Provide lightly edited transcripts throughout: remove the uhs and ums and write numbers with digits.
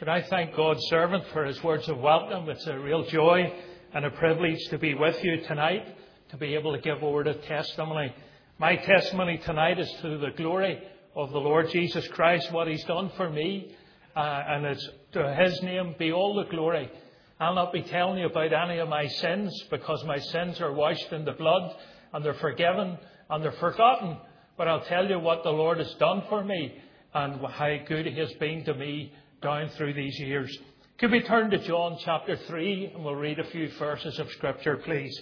Can I thank God's servant for his words of welcome? It's a real joy and a privilege to be with you tonight, to be able to give a word of testimony. My testimony tonight is to the glory of the Lord Jesus Christ, what he's done for me, and it's to his name be all the glory. I'll not be telling you about any of my sins, because my sins are washed in the blood and they're forgiven and they're forgotten. But I'll tell you what the Lord has done for me and how good he has been to me down through these years. Could we turn to John chapter 3 and we'll read a few verses of Scripture, please.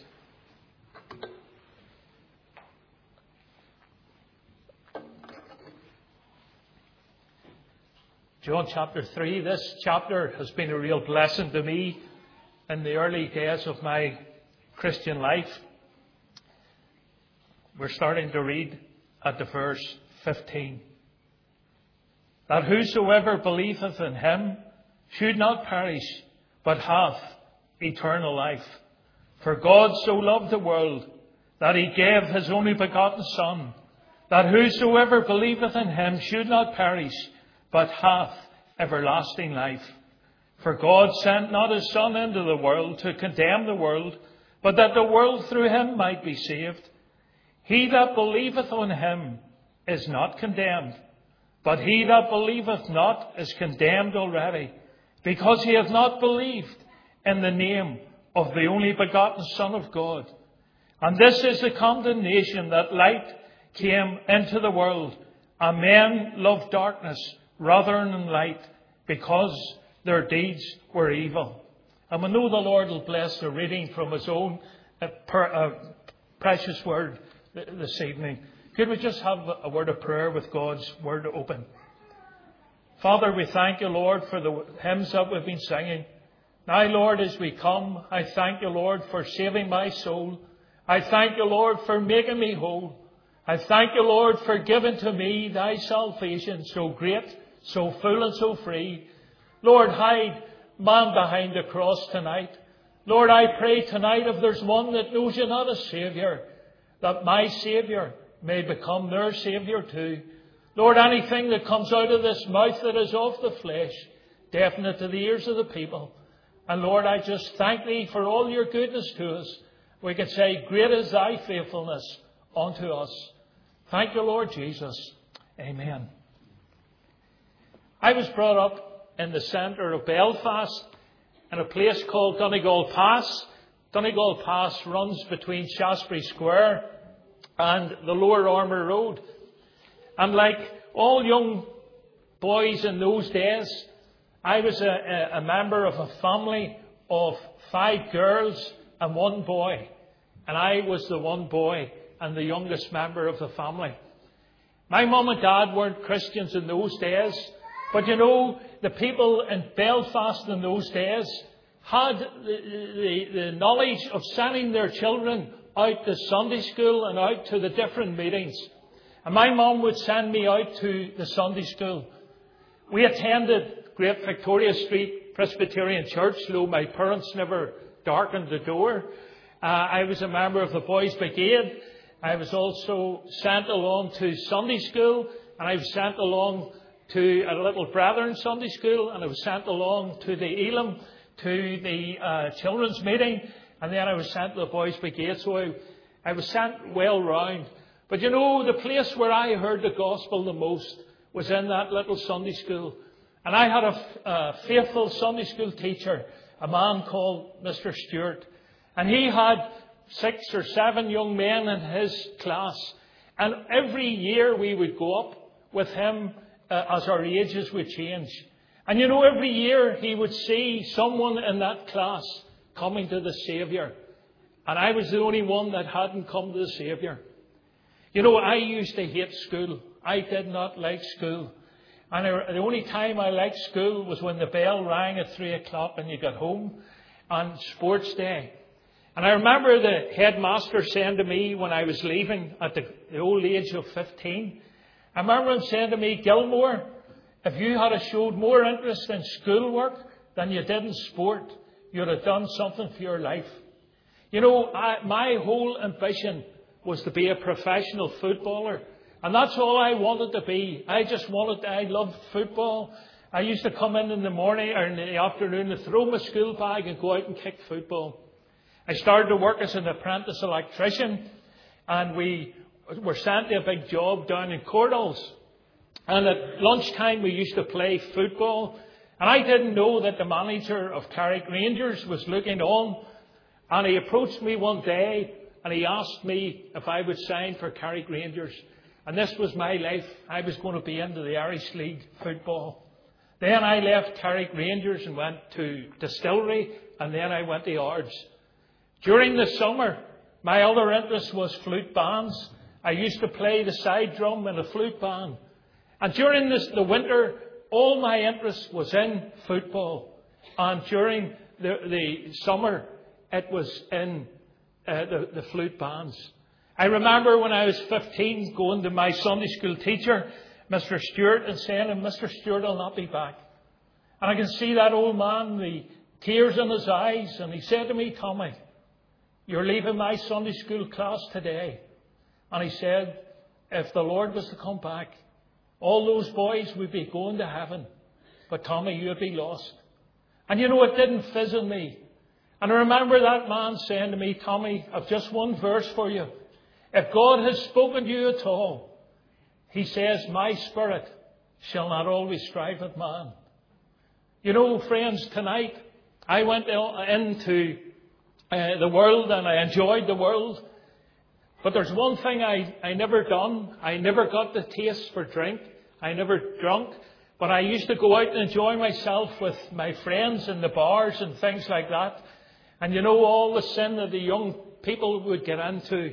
John chapter 3. This chapter has been a real blessing to me in the early days of my Christian life. We're starting to read at the verse 15. That whosoever believeth in him should not perish, but have eternal life. For God so loved the world that he gave his only begotten Son, that whosoever believeth in him should not perish, but hath everlasting life. For God sent not his Son into the world to condemn the world, but that the world through him might be saved. He that believeth on him is not condemned, but he that believeth not is condemned already, because he hath not believed in the name of the only begotten Son of God. And this is the condemnation, that light came into the world, and men loved darkness rather than light, because their deeds were evil. And we know the Lord will bless the reading from his own precious word this evening. Could we just have a word of prayer with God's word open? Father, we thank you, Lord, for the hymns that we've been singing. Now, Lord, as we come, I thank you, Lord, for saving my soul. I thank you, Lord, for making me whole. I thank you, Lord, for giving to me thy salvation, so great, so full and so free. Lord, hide man behind the cross tonight. Lord, I pray tonight, if there's one that knows you not as Saviour, that my Saviour may become their Saviour too. Lord, anything that comes out of this mouth that is of the flesh, deafen it to the ears of the people. And Lord, I just thank thee for all your goodness to us. We can say, great is thy faithfulness unto us. Thank you, Lord Jesus. Amen. I was brought up in the centre of Belfast in a place called Donegal Pass. Donegal Pass runs between Shaftesbury Square and the Lower Armour Road. And like all young boys in those days, I was a member of a family of 5 girls and 1 boy. And I was the 1 boy and the youngest member of the family. My mum and dad weren't Christians in those days. But you know, the people in Belfast in those days had the knowledge of sending their children out to Sunday school and out to the different meetings. And my mum would send me out to the Sunday school. We attended Great Victoria Street Presbyterian Church, though my parents never darkened the door. I was a member of the Boys' Brigade. I was also sent along to Sunday school, and I was sent along to a Little Brethren Sunday school, and I was sent along to the Elam, to the children's meeting, and then I was sent to the Boys' Brigade. So I was sent well round. But you know, the place where I heard the gospel the most was in that little Sunday school. And I had a faithful Sunday school teacher, a man called Mr. Stewart. And he had 6 or 7 young men in his class. And every year we would go up with him as our ages would change. And you know, every year he would see someone in that class coming to the Saviour. And I was the only one that hadn't come to the Saviour. You know, I used to hate school. I did not like school. And the only time I liked school was when the bell rang at 3 o'clock and you got home on sports day. And I remember the headmaster saying to me when I was leaving at the old age of 15, I remember him saying to me, Gilmore, if you had showed more interest in schoolwork than you did in sport, you'd have done something for your life. You know, my whole ambition was to be a professional footballer. And that's all I wanted to be. I loved football. I used to come in the morning or in the afternoon to throw my school bag and go out and kick football. I started to work as an apprentice electrician, and we were sent to a big job down in Cordals. And at lunchtime we used to play football. And I didn't know that the manager of Carrick Rangers was looking on. And he approached me one day and he asked me if I would sign for Carrick Rangers. And this was my life. I was going to be into the Irish League football. Then I left Carrick Rangers and went to Distillery, and then I went to Ards. During the summer, my other interest was flute bands. I used to play the side drum in a flute band. And during the winter, all my interest was in football. And during the summer, it was in the flute bands. I remember when I was 15 going to my Sunday school teacher, Mr. Stewart, and saying, Mr. Stewart, I'll not be back. And I can see that old man, the tears in his eyes, and he said to me, Tommy, you're leaving my Sunday school class today. And he said, if the Lord was to come back, all those boys would be going to heaven. But Tommy, you'd be lost. And you know, it didn't fizzle me. And I remember that man saying to me, Tommy, I've just one verse for you. If God has spoken to you at all, he says, my spirit shall not always strive with man. You know, friends, tonight I went into the world and I enjoyed the world. But there's one thing I never done. I never got the taste for drink. I never drunk. But I used to go out and enjoy myself with my friends in the bars and things like that. And you know, all the sin that the young people would get into.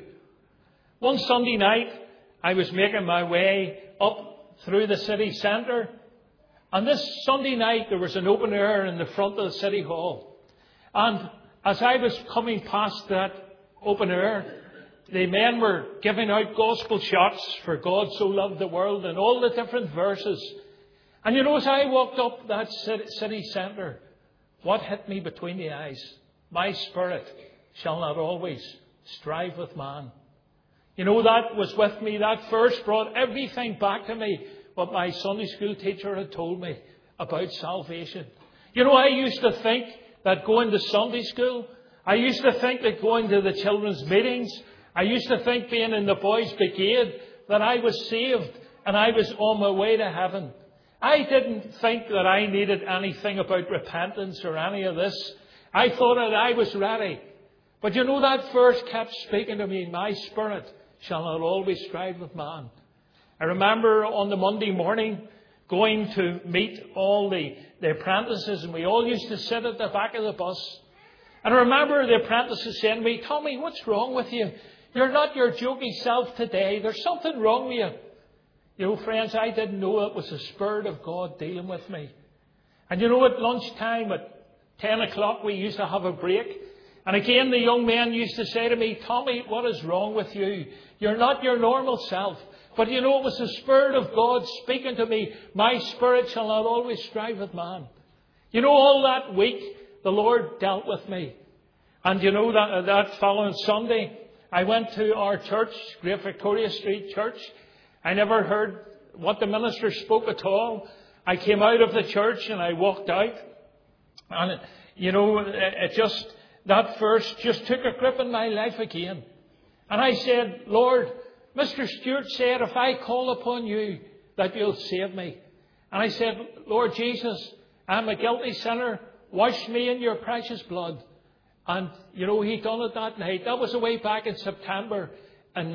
One Sunday night, I was making my way up through the city centre. And this Sunday night, there was an open air in the front of the City Hall. And as I was coming past that open air, the men were giving out gospel shots for God so loved the world and all the different verses. And you know, as I walked up that city centre, what hit me between the eyes? My spirit shall not always strive with man. You know, that was with me. That verse brought everything back to me, what my Sunday school teacher had told me about salvation. You know, I used to think that going to Sunday school, I used to think that going to the children's meetings, I used to think being in the boys' brigade, that I was saved and I was on my way to heaven. I didn't think that I needed anything about repentance or any of this. I thought that I was ready. But you know, that verse kept speaking to me, my spirit shall not always strive with man. I remember on the Monday morning going to meet all the apprentices, and we all used to sit at the back of the bus. And I remember the apprentices saying to me, Tommy, what's wrong with you? You're not your jokey self today. There's something wrong with you. You know, friends, I didn't know it was the Spirit of God dealing with me. And you know, at lunchtime, at 10 o'clock, we used to have a break. And again, the young men used to say to me, Tommy, what is wrong with you? You're not your normal self. But you know, it was the Spirit of God speaking to me. My spirit shall not always strive with man. You know, all that week, the Lord dealt with me. And you know, that following Sunday, I went to our church, Great Victoria Street Church. I never heard what the minister spoke at all. I came out of the church and I walked out. And, you know, that verse just took a grip in my life again. And I said, Lord, Mr. Stewart said, if I call upon you, that you'll save me. And I said, Lord Jesus, I'm a guilty sinner. Wash me in your precious blood. And, you know, he done it that night. That was way back in September in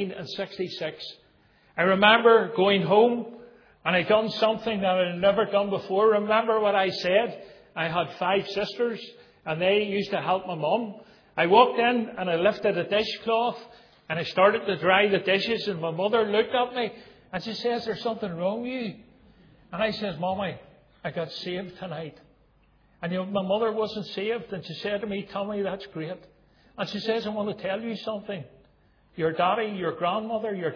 1966. I remember going home and I done something that I had never done before. Remember what I said? I had 5 sisters and they used to help my mum. I walked in and I lifted a dishcloth and I started to dry the dishes, and my mother looked at me and she says, there's something wrong with you. And I said, Mommy, I got saved tonight. And you know, my mother wasn't saved, and she said to me, Tommy, that's great. And she says, I want to tell you something. Your daddy, your grandmother, your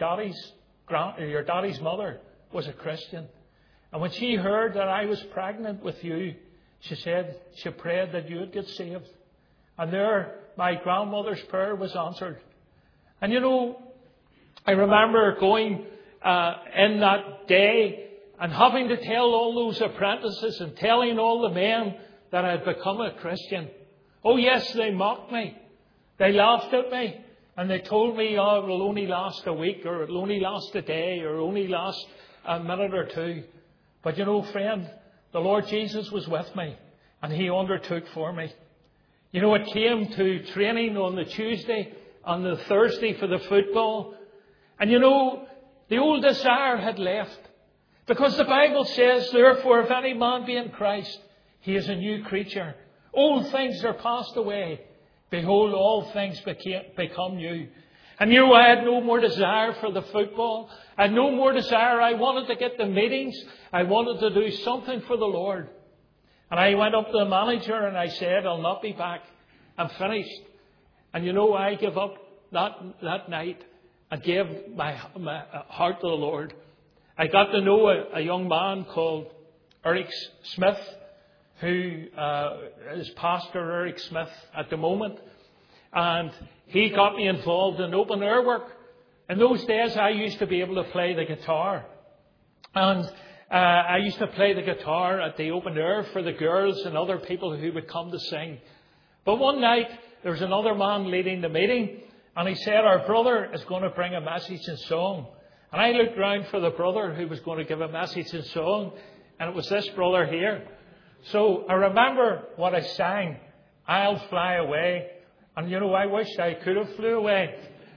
daddy's mother was a Christian. And when she heard that I was pregnant with you, she said she prayed that you would get saved. And there, my grandmother's prayer was answered. And you know, I remember going in that day, and having to tell all those apprentices and telling all the men that I had become a Christian. Oh yes, they mocked me. They laughed at me. And they told me, oh, it will only last a week, or it will only last a day, or only last a minute or two. But you know, friend, the Lord Jesus was with me, and He undertook for me. You know, it came to training on the Tuesday, on the Thursday for the football. And you know, the old desire had left. Because the Bible says, therefore, if any man be in Christ, he is a new creature. Old things are passed away. Behold, all things become new. And you know, I had no more desire for the football. I had no more desire. I wanted to get the meetings. I wanted to do something for the Lord. And I went up to the manager and I said, I'll not be back. I'm finished. And you know, I gave up that night. I gave my heart to the Lord. I got to know a young man called Eric Smith, who is Pastor Eric Smith at the moment. And he got me involved in open air work. In those days, I used to be able to play the guitar. And I used to play the guitar at the open air for the girls and other people who would come to sing. But one night, there was another man leading the meeting. And he said, our brother is going to bring a message in song. And I looked round for the brother who was going to give a message in song. And it was this brother here. So I remember what I sang, I'll Fly Away. And you know, I wish I could have flew away.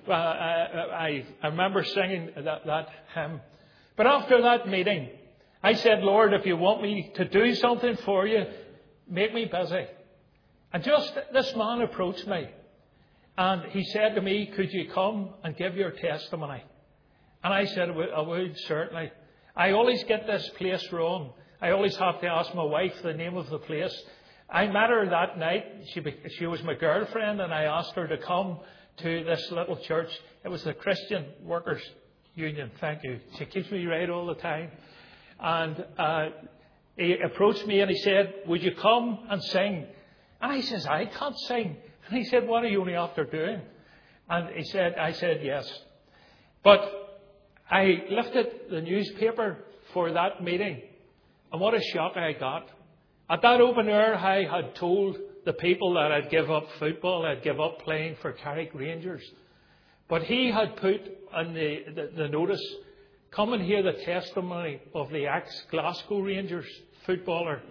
I remember singing that hymn. But after that meeting, I said, Lord, if you want me to do something for you, make me busy. And just this man approached me. And he said to me, could you come and give your testimony? And I said, I would, certainly. I always get this place wrong. I always have to ask my wife the name of the place. I met her that night. She was my girlfriend, and I asked her to come to this little church. It was the Christian Workers Union. Thank you. She keeps me right all the time. And he approached me and he said, would you come and sing? And I says, I can't sing. And he said, what are you only after doing? And I said, yes. But I lifted the newspaper for that meeting. And what a shock I got. At that open air, I had told the people that I'd give up football, I'd give up playing for Carrick Rangers. But he had put on the notice, come and hear the testimony of the ex-Glasgow Rangers footballer.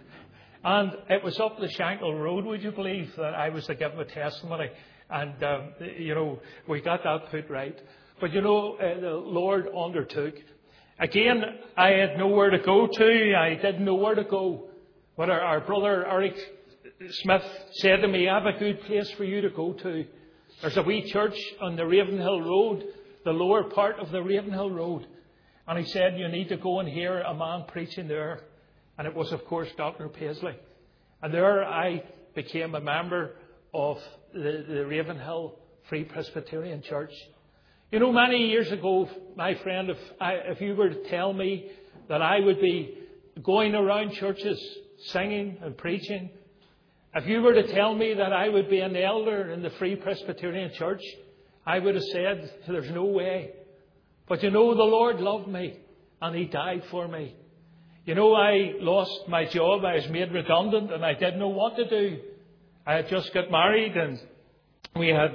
And it was up the Shankill Road, would you believe, that I was to give him a testimony. And, you know, we got that put right. But, you know, the Lord undertook. Again, I had nowhere to go to. I didn't know where to go. But our brother Eric Smith said to me, I have a good place for you to go to. There's a wee church on the Ravenhill Road, the lower part of the Ravenhill Road. And he said, you need to go and hear a man preaching there. And it was, of course, Dr. Paisley. And there I became a member of the Ravenhill Free Presbyterian Church. You know, many years ago, my friend, if you were to tell me that I would be going around churches singing and preaching, if you were to tell me that I would be an elder in the Free Presbyterian Church, I would have said, there's no way. But you know, the Lord loved me and He died for me. You know, I lost my job. I was made redundant and I didn't know what to do. I had just got married and we had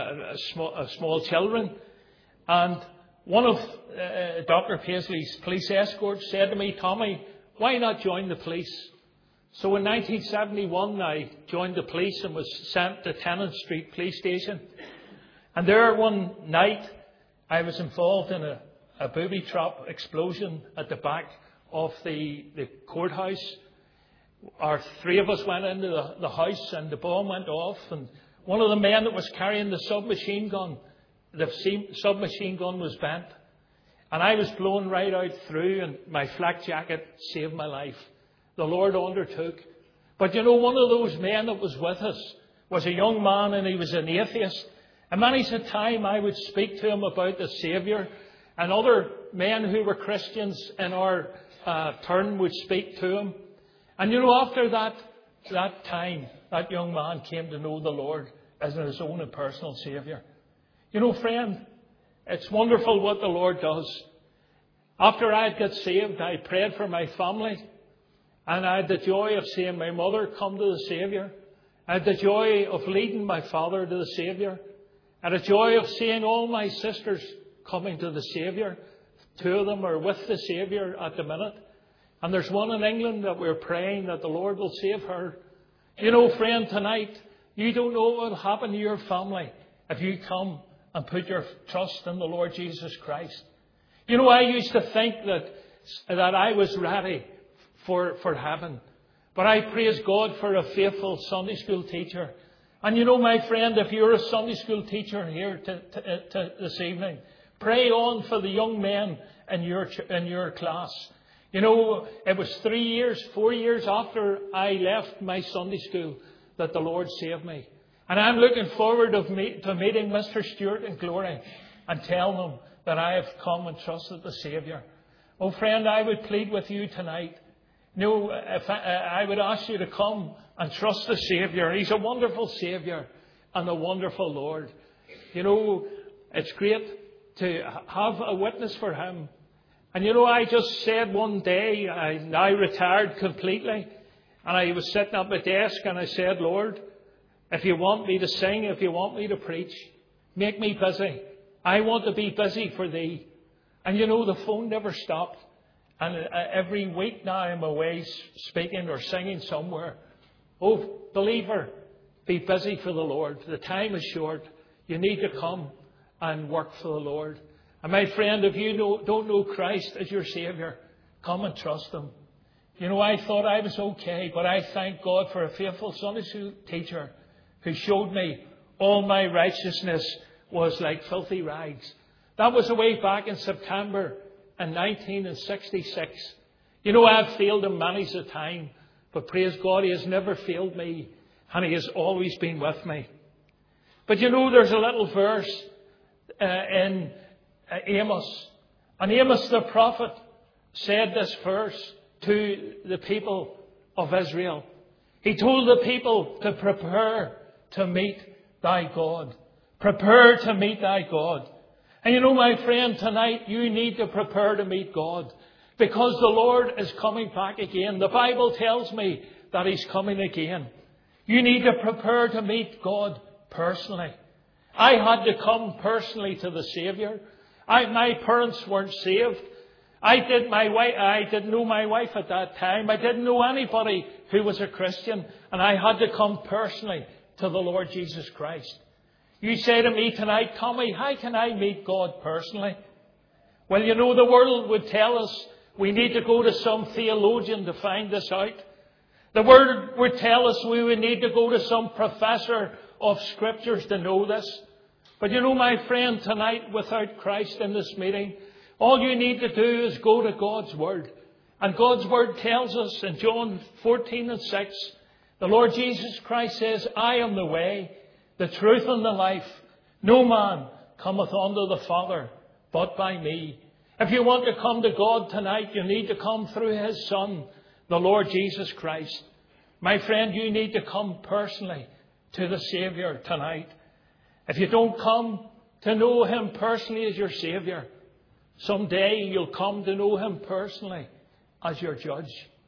small children. And one of Dr. Paisley's police escorts said to me, Tommy, why not join the police? So in 1971, I joined the police and was sent to Tennant Street Police Station. And there one night, I was involved in a booby trap explosion at the back of the courthouse. Our three of us went into the house and the bomb went off. And one of the men that was carrying the submachine gun was bent. And I was blown right out through and my flak jacket saved my life. The Lord undertook. But you know, one of those men that was with us was a young man and he was an atheist. And many's a time I would speak to him about the Saviour. And other men who were Christians in our turn would speak to him. And you know, after that time, that young man came to know the Lord as his own and personal Saviour. You know, friend, it's wonderful what the Lord does. After I had got saved, I prayed for my family. And I had the joy of seeing my mother come to the Saviour. I had the joy of leading my father to the Saviour. I had the joy of seeing all my sisters coming to the Saviour. 2 of them are with the Saviour at the minute. And there's one in England that we're praying that the Lord will save her. You know, friend, tonight, you don't know what will happen to your family if you come and put your trust in the Lord Jesus Christ. You know, I used to think that I was ready for heaven. But I praise God for a faithful Sunday school teacher. And you know, my friend, if you're a Sunday school teacher here this evening, pray on for the young men in your class. You know, it was 4 years after I left my Sunday school that the Lord saved me. And I'm looking forward to meeting Mr. Stewart in glory and telling them that I have come and trusted the Saviour. Oh, friend, I would plead with you tonight. No, if I would ask you to come and trust the Saviour. He's a wonderful Saviour and a wonderful Lord. You know, it's great to have a witness for Him. And you know, I just said one day, I now retired completely, and I was sitting at my desk and I said, Lord, if you want me to sing, if you want me to preach, make me busy. I want to be busy for Thee. And you know, the phone never stopped. And every week now I'm away speaking or singing somewhere. Oh, believer, be busy for the Lord. The time is short. You need to come and work for the Lord. And my friend, if you don't know Christ as your Saviour, come and trust Him. You know, I thought I was okay, but I thank God for a faithful Sunday school teacher who showed me all my righteousness was like filthy rags. That was way back in September in 1966. You know, I've failed Him many a time, but praise God, He has never failed me, and He has always been with me. But you know, there's a little verse in Amos, and Amos the prophet said this verse to the people of Israel. He told the people to prepare to meet thy God. Prepare to meet thy God. And you know, my friend, tonight you need to prepare to meet God, because the Lord is coming back again. The Bible tells me that He's coming again. You need to prepare to meet God personally. I had to come personally to the Saviour. My parents weren't saved. I didn't know my wife at that time. I didn't know anybody who was a Christian. And I had to come personally to the Lord Jesus Christ. You say to me tonight, Tommy, how can I meet God personally? Well, you know, the world would tell us we need to go to some theologian to find this out. The world would tell us we would need to go to some professor of Scriptures to know this. But you know, my friend, tonight, without Christ in this meeting, all you need to do is go to God's Word. And God's Word tells us in John 14:6, the Lord Jesus Christ says, I am the way, the truth and the life. No man cometh unto the Father but by me. If you want to come to God tonight, you need to come through His Son, the Lord Jesus Christ. My friend, you need to come personally to the Saviour tonight. If you don't come to know Him personally as your Saviour, someday you'll come to know Him personally as your judge.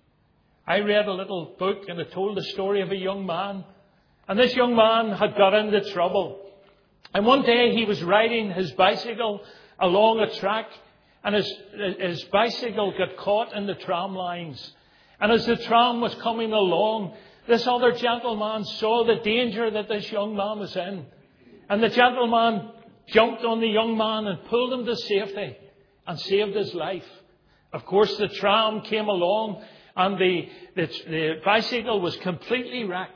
I read a little book and it told the story of a young man. And this young man had got into trouble. And one day he was riding his bicycle along a track, and his bicycle got caught in the tram lines. And as the tram was coming along, this other gentleman saw the danger that this young man was in. And the gentleman jumped on the young man and pulled him to safety and saved his life. Of course, the tram came along and the bicycle was completely wrecked.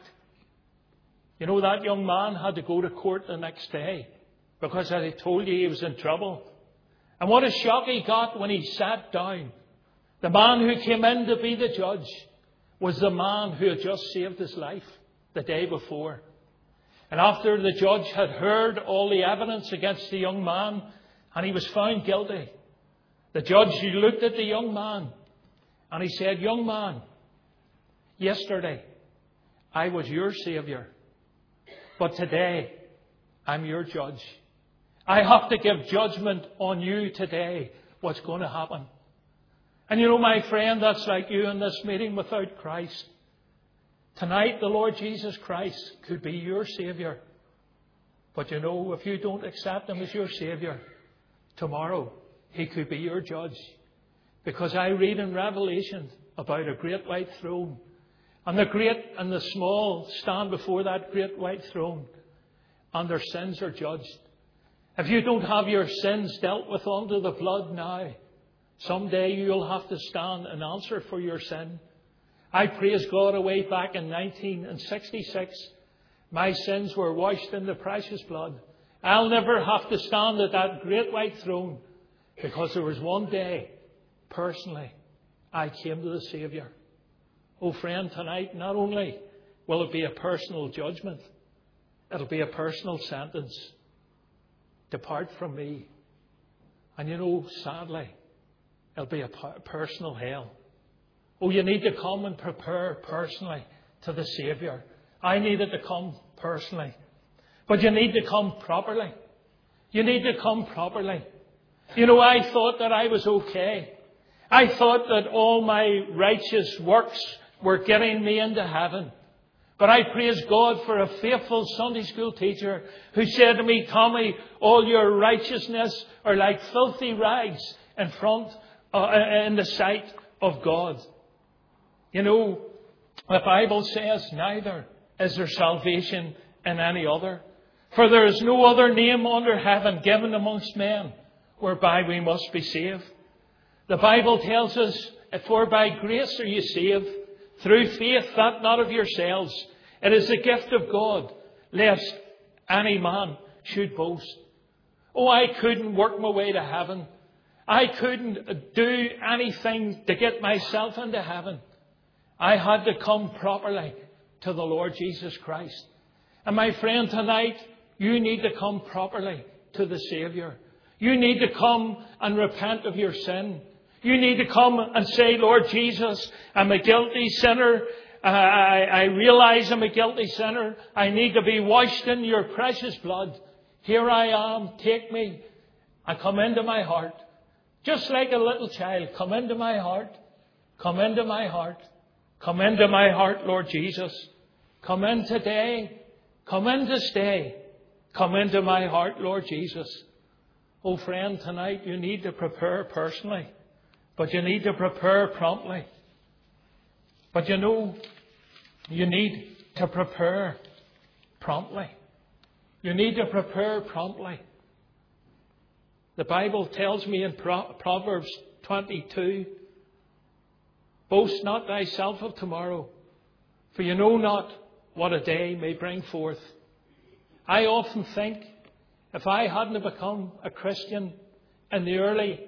You know, that young man had to go to court the next day because I told you he was in trouble. And what a shock he got when he sat down. The man who came in to be the judge was the man who had just saved his life the day before. And after the judge had heard all the evidence against the young man and he was found guilty, the judge looked at the young man and he said, young man, yesterday I was your Saviour, but today I'm your judge. I have to give judgment on you today, what's going to happen. And you know, my friend, that's like you in this meeting without Christ. Tonight, the Lord Jesus Christ could be your Saviour. But you know, if you don't accept Him as your Saviour, tomorrow He could be your judge. Because I read in Revelation about a great white throne. And the great and the small stand before that great white throne. And their sins are judged. If you don't have your sins dealt with under the blood now, someday you'll have to stand and answer for your sin. I praise God away back in 1966. My sins were washed in the precious blood. I'll never have to stand at that great white throne, because there was one day, personally, I came to the Saviour. Oh friend, tonight not only will it be a personal judgment, it'll be a personal sentence. Depart from me. And you know, sadly, it'll be a personal hell. Oh, you need to come and prepare personally to the Saviour. I needed to come personally. But you need to come properly. You need to come properly. You know, I thought that I was okay. I thought that all my righteous works were getting me into heaven. But I praise God for a faithful Sunday school teacher who said to me, Tommy, all your righteousness are like filthy rags in the sight of God. You know, the Bible says, neither is there salvation in any other. For there is no other name under heaven given amongst men whereby we must be saved. The Bible tells us, for by grace are you saved, through faith, that not of yourselves. It is the gift of God, lest any man should boast. Oh, I couldn't work my way to heaven. I couldn't do anything to get myself into heaven. I had to come properly to the Lord Jesus Christ. And my friend, tonight, you need to come properly to the Saviour. You need to come and repent of your sin. You need to come and say, Lord Jesus, I'm a guilty sinner. I realize I'm a guilty sinner. I need to be washed in your precious blood. Here I am. Take me. I come into my heart. Just like a little child. Come into my heart. Come into my heart. Come into my heart, Lord Jesus. Come in today. Come in to stay. Come into my heart, Lord Jesus. Oh, friend, tonight you need to prepare personally. But you need to prepare promptly. But you know, you need to prepare promptly. You need to prepare promptly. The Bible tells me in Proverbs 22, boast not thyself of tomorrow, for you know not what a day may bring forth. I often think, if I hadn't become a Christian in the early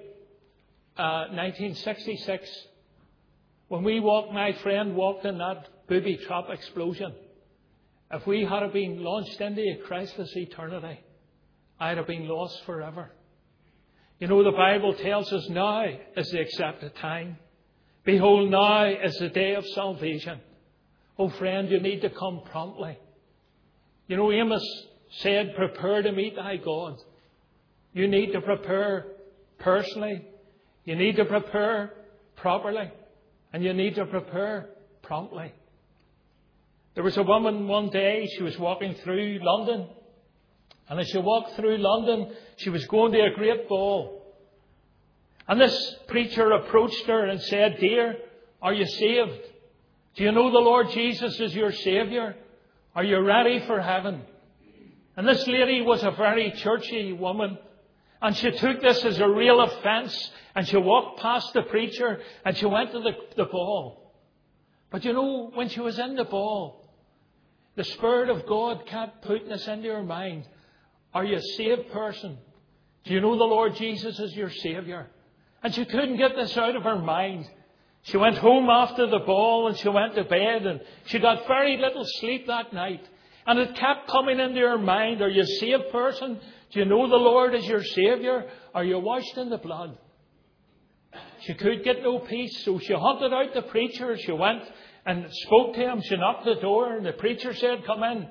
1966, when my friend walked in that booby trap explosion, if we had been launched into a Christless eternity, I'd have been lost forever. You know, the Bible tells us now is the accepted time. Behold, now is the day of salvation. Oh, friend, you need to come promptly. You know, Amos said, prepare to meet thy God. You need to prepare personally. You need to prepare properly. And you need to prepare promptly. There was a woman one day, she was walking through London. And as she walked through London, she was going to a great ball. And this preacher approached her and said, dear, are you saved? Do you know the Lord Jesus is your Saviour? Are you ready for heaven? And this lady was a very churchy woman. And she took this as a real offence. And she walked past the preacher and she went to the ball. But you know, when she was in the ball, the Spirit of God kept putting this into her mind. Are you a saved person? Do you know the Lord Jesus is your Saviour? And she couldn't get this out of her mind. She went home after the ball and she went to bed and she got very little sleep that night. And it kept coming into her mind. Are you a saved person? Do you know the Lord is your Saviour? Are you washed in the blood? She could get no peace, so she hunted out the preacher. She went and spoke to him. She knocked the door and the preacher said, come in.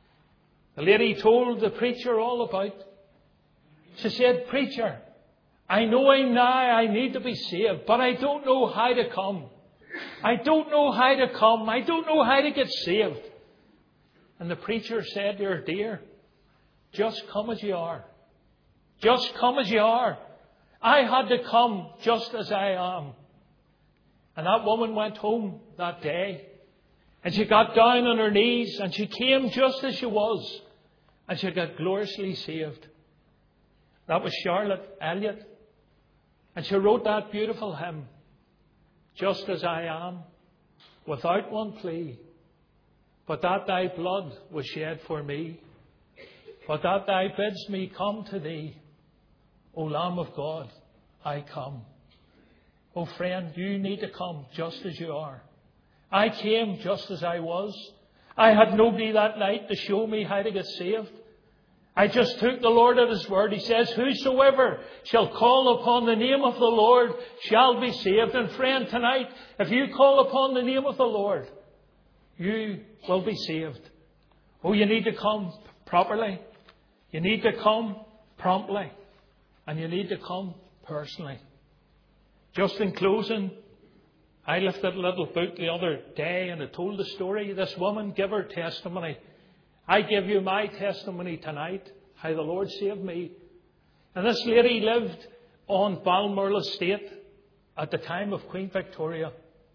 The lady told the preacher all about it. She said, preacher, I know now I need to be saved, but I don't know how to come. I don't know how to come. I don't know how to get saved. And the preacher said to her, dear, just come as you are. Just come as you are. I had to come just as I am. And that woman went home that day. And she got down on her knees and she came just as she was. And she got gloriously saved. That was Charlotte Elliott. And she wrote that beautiful hymn. Just as I am, without one plea, but that thy blood was shed for me, but that thou bidst me come to thee, O Lamb of God, I come. Oh friend, you need to come just as you are. I came just as I was. I had nobody that night to show me how to get saved. I just took the Lord at His word. He says, whosoever shall call upon the name of the Lord shall be saved. And friend, tonight, if you call upon the name of the Lord, you will be saved. Oh, you need to come properly. You need to come promptly. And you need to come personally. Just in closing, I lifted a little book the other day and it told the story. This woman gave her testimony. I give you my testimony tonight, how the Lord saved me. And this lady lived on Balmoral Estate at the time of Queen Victoria.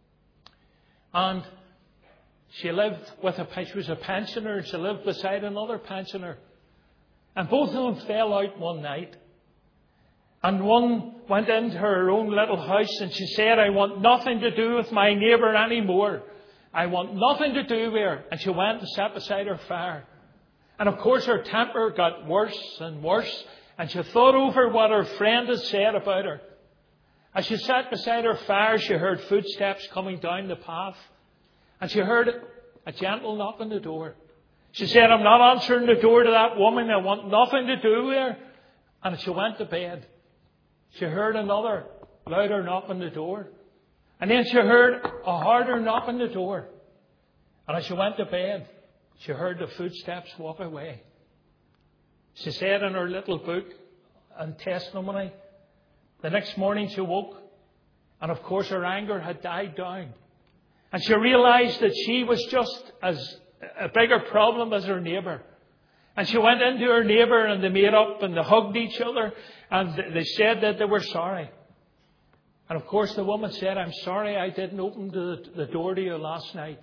And she lived she was a pensioner. She lived beside another pensioner. And both of them fell out one night. And one went into her own little house and she said, I want nothing to do with my neighbour anymore. I want nothing to do with her. And she went and sat beside her fire. And of course her temper got worse and worse. And she thought over what her friend had said about her. As she sat beside her fire, she heard footsteps coming down the path. And she heard a gentle knock on the door. She said, I'm not answering the door to that woman. I want nothing to do with her. And she went to bed. She heard another louder knock on the door. And then she heard a harder knock on the door. And as she went to bed, she heard the footsteps walk away. She said in her little book and testimony, the next morning she woke, and of course her anger had died down. And she realised that she was just as a bigger problem as her neighbour. And she went into her neighbour and they made up and they hugged each other and they said that they were sorry. And of course the woman said, I'm sorry I didn't open the door to you last night.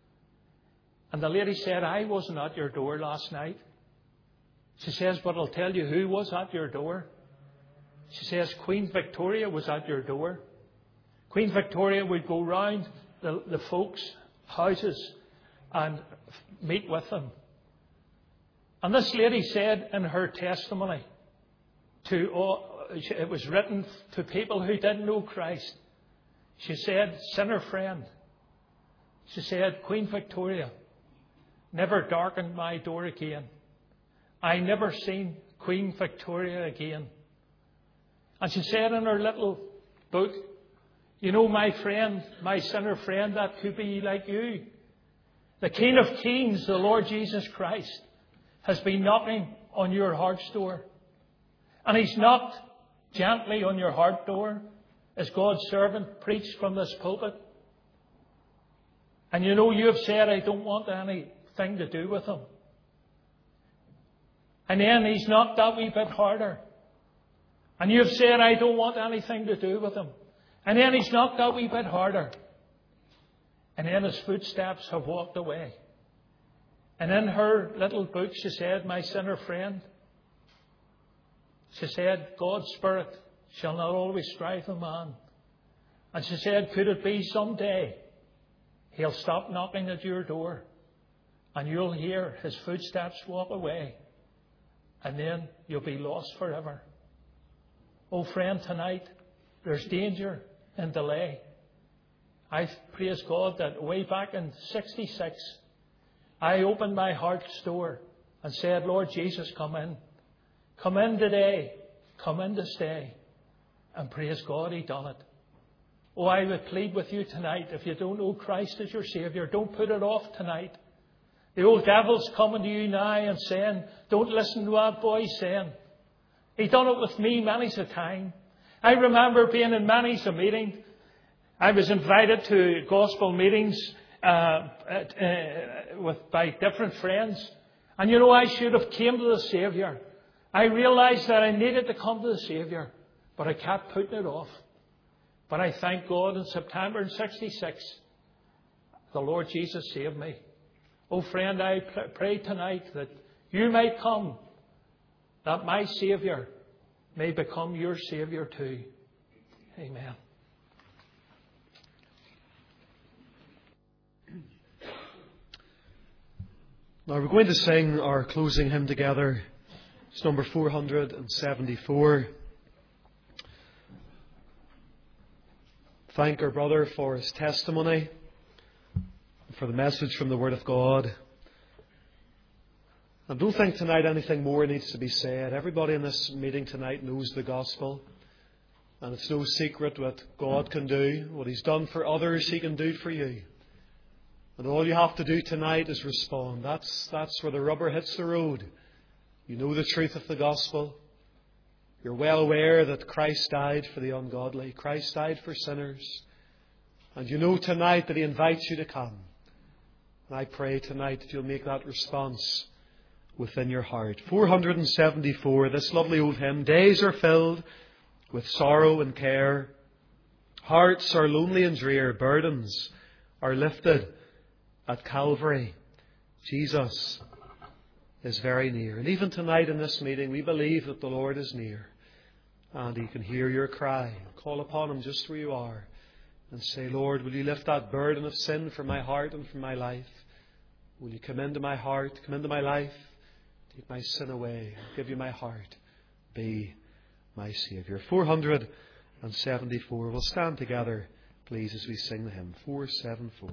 And the lady said, I wasn't at your door last night. She says, but I'll tell you who was at your door. She says, Queen Victoria was at your door. Queen Victoria would go round the folks' houses and meet with them. And this lady said in her testimony, it was written to people who didn't know Christ. She said, sinner friend, she said, Queen Victoria never darkened my door again. I never seen Queen Victoria again. And she said in her little book, you know, my friend, my sinner friend, that could be like you. The King of Kings, the Lord Jesus Christ, has been knocking on your heart's door. And He's knocked gently on your heart door as God's servant preached from this pulpit. And you know, you have said, I don't want anything to do with Him. And then He's knocked that wee bit harder. And you have said, I don't want anything to do with Him. And then He's knocked that wee bit harder. And then His footsteps have walked away. And in her little book, she said, my sinner friend, she said, God's Spirit shall not always strive a man. And she said, could it be someday He'll stop knocking at your door and you'll hear His footsteps walk away and then you'll be lost forever. Oh friend, tonight there's danger and delay. I praise God that way back in 1966, I opened my heart's door and said, Lord Jesus, come in. Come in today. Come in to stay. And praise God, He done it. Oh, I would plead with you tonight, if you don't know Christ as your Saviour, don't put it off tonight. The old devil's coming to you now and saying, don't listen to that boy saying. He done it with me many's a time. I remember being in many's a meeting. I was invited to gospel meetings by different friends. And you know, I should have came to the Saviour. I realised that I needed to come to the Saviour, but I kept putting it off. But I thank God in September in 66, the Lord Jesus saved me. Oh friend, I pray tonight that you might come, that my Saviour may become your Saviour too. Amen. Now we're going to sing our closing hymn together. It's number 474. Thank our brother for his testimony, for the message from the Word of God. And don't think tonight anything more needs to be said. Everybody in this meeting tonight knows the gospel. And it's no secret what God can do. What He's done for others, He can do for you. And all you have to do tonight is respond. That's where the rubber hits the road. You know the truth of the gospel. You're well aware that Christ died for the ungodly. Christ died for sinners. And you know tonight that He invites you to come. And I pray tonight that you'll make that response within your heart. 474, this lovely old hymn. Days are filled with sorrow and care. Hearts are lonely and drear. Burdens are lifted at Calvary. Jesus is very near. And even tonight in this meeting, we believe that the Lord is near. And He can hear your cry. Call upon Him just where you are. And say, Lord, will you lift that burden of sin from my heart and from my life? Will you come into my heart, come into my life? Take my sin away. I'll give you my heart. Be my Saviour. 474. We'll stand together, please, as we sing the hymn. 474.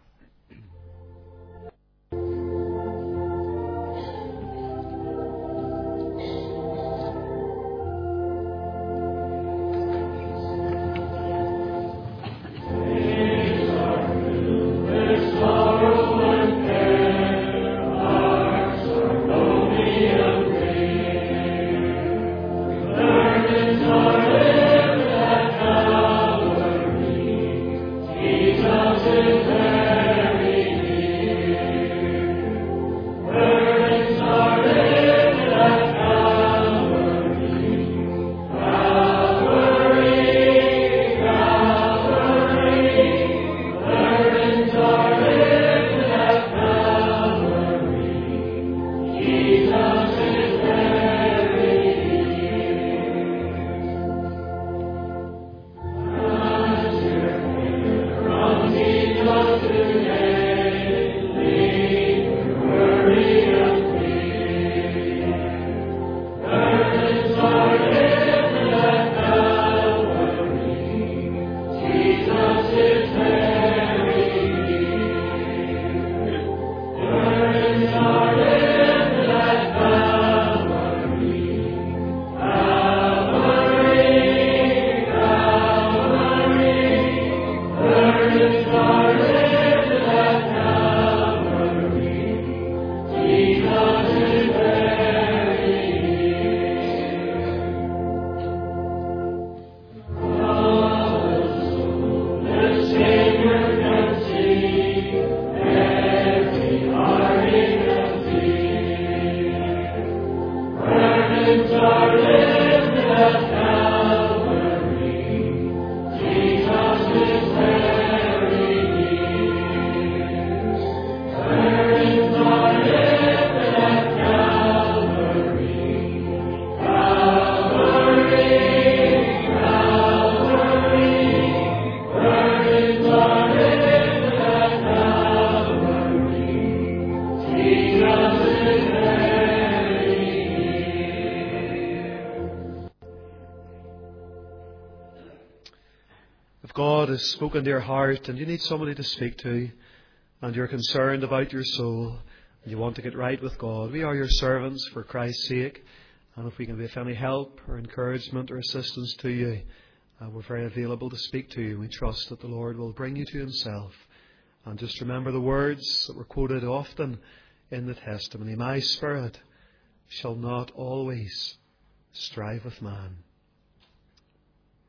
Has spoken to your heart and you need somebody to speak to and you're concerned about your soul and you want to get right with God, we are your servants for Christ's sake, and if we can be of any help or encouragement or assistance to you, we're very available to speak to you. We trust that the Lord will bring you to Himself. And just remember the words that were quoted often in the testimony: my spirit shall not always strive with man.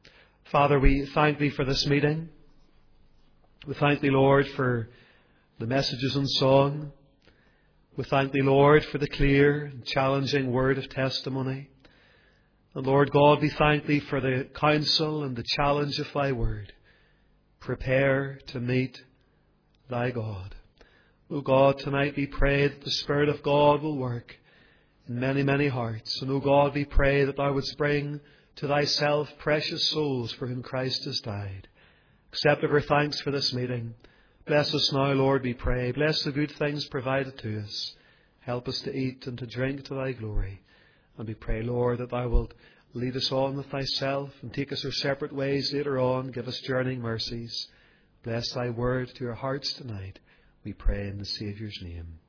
Father, we thank Thee for this meeting. We thank Thee, Lord, for the messages and song. We thank Thee, Lord, for the clear and challenging word of testimony. And Lord God, we thank Thee for the counsel and the challenge of Thy word. Prepare to meet Thy God. O God, tonight we pray that the Spirit of God will work in many, many hearts. And O God, we pray that Thou wouldst bring to Thyself precious souls for whom Christ has died. Accept our thanks for this meeting. Bless us now, Lord, we pray. Bless the good things provided to us. Help us to eat and to drink to Thy glory. And we pray, Lord, that Thou wilt lead us on with Thyself and take us our separate ways later on. Give us journeying mercies. Bless Thy word to our hearts tonight. We pray in the Saviour's name.